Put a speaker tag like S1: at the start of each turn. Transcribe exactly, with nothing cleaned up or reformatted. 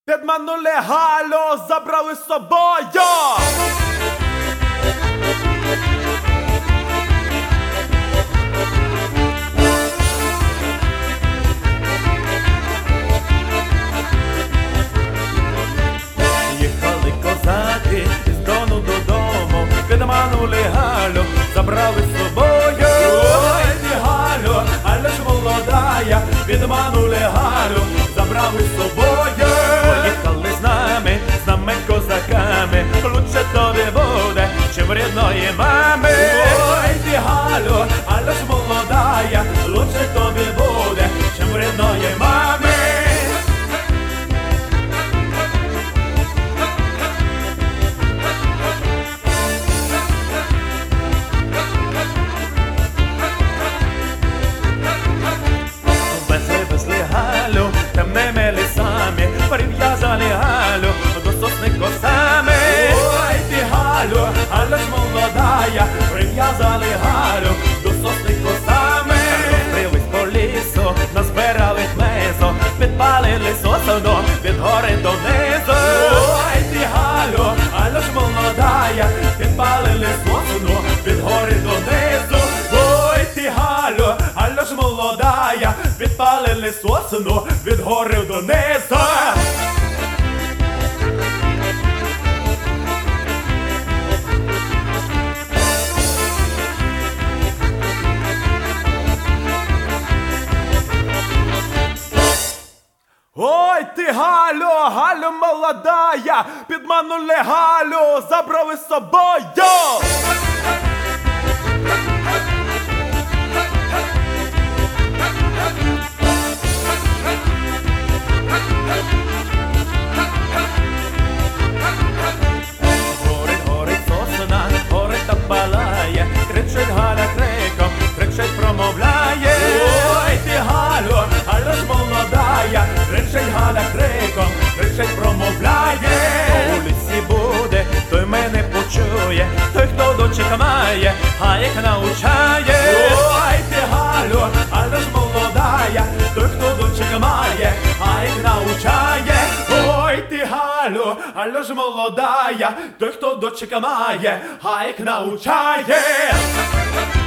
S1: Підманули Галю, забрали з собою. Їхали козаки із Дону додому, підманули Галю, забрали з собою. Ой, ти Галю, Галя ж молодая, підманули Галю, забрали з собою. Поїхали з нами, з нами козаками, лучше тобі буде, чим рідної мами. Ой, ти Галю, Галя ж молодая, лучше тобі буде, чим рідної мами. Темними лісами прив'язали Галю до сосни косами. Ой, ти Галю, Галя ж молодая, прив'язали Галю до сосни косами. Розбились по лісу, назбирали хмизу, підпалили сосну від гори донизу. Ой, ти Галю, Галя ж молодая, підпалили сосну від гори донизу. Ой, ти Галю, Галя ж молодая, підпалили сосну від гори донизу. Ой, ти Галю, Галю молодая, підманули Галю, забрали з собою. Кричить Галя криком, кричить, промовляє. Ой, ти Галю, Галя ж молодая, кричить Галя криком, кричить, промовляє. Хто у лісі буде, той мене почує, той, хто дочек має, а їх научає. Ой, ти Галю, Галя ж молодая, той, хто дочек має, а їх научає. Ой, ти Галю, Галя ж молодая, той, хто дочек має, а їх научає.